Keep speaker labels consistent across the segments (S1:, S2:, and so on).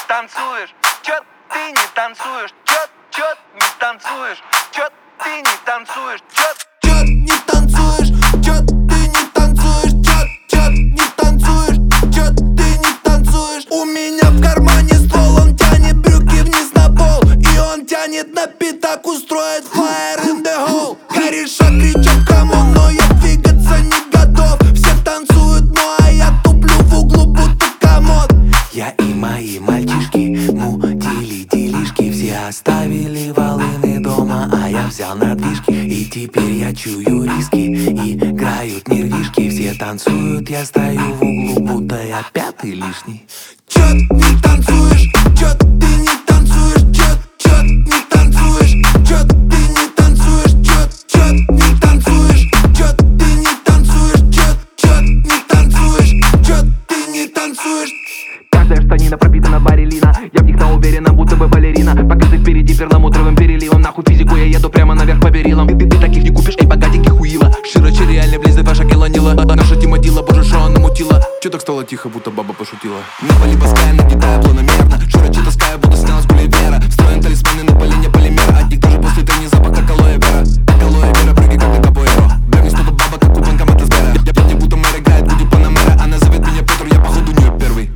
S1: танцуешь? Чё ты не танцуешь? Чё не танцуешь? Чё ты не танцуешь? Чё
S2: не танцуешь? Чё ты не танцуешь? Чё не танцуешь? Чё ты не танцуешь? У меня в кармане ствол, он тянет брюки вниз на пол, и он тянет на пятак, устроит fire in the hole. Кореша кричат камон, но я двигаться не готов. Все танцуют, ну а я туплю в углу, будто комод. Я и мои мальчишки мутили делишки, все оставили волыны дома, а я взял надвижки. И теперь я чую риски, играют нервишки. Все танцуют, я стою в углу, будто я пятый лишний. Чё не танцуешь? Чё ты не танцуешь? Чё не танцуешь? Чё ты не танцуешь? Чё не танцуешь? Чё ты не танцуешь? Чё не танцуешь? Чё ты не танцуешь?
S3: Каждая штанина пробита на барелина. Я в них на уверенно, будто бы балерина. Покрыты впереди перламутровым переливом. Нахуй физику, я еду прямо наверх по перилам. Ты таких не купишь, эй, богатеньких хуила. Широко реально влезет ваша килонила. Наша Тима Дила, боже, шо она мутила. Чё так стало тихо, будто баба пошутила. На поле паская, нагнетая планомерно. Широко таская, будто снялась с Гулливера. Встроен талисманы на полине полимера. От них даже после трени запах, как алоэ вера. Алоэ вера, прыгай, как на капоэро. Бэм столько баба, как у банкомата Сбера. Я пять, не будто мэр играет, будет панамера. Она зовет меня Петр, я походу не первый.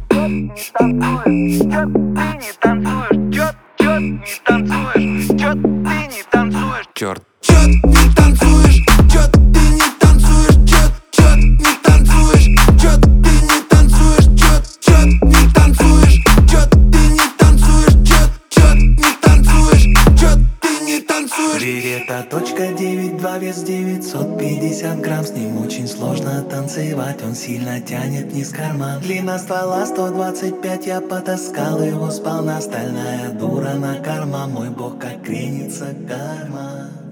S1: не танцуешь? Чё не танцуешь? Чё ты не танцуешь?
S3: Черт.
S2: Чё не танцуешь? Чё ты не танцуешь? Чё не танцуешь? Чё ты не танцуешь? Чё не танцуешь? Чё ты не танцуешь? Чё не танцуешь? Чё ты не танцуешь? Берета точка 9,2, вес 950 грамм. С ним очень сложно танцевать, он сильно тянет вниз карман. Длина ствола 125, я потаскал его сполна. Стальная дура на карма, мой бог как кренится карма.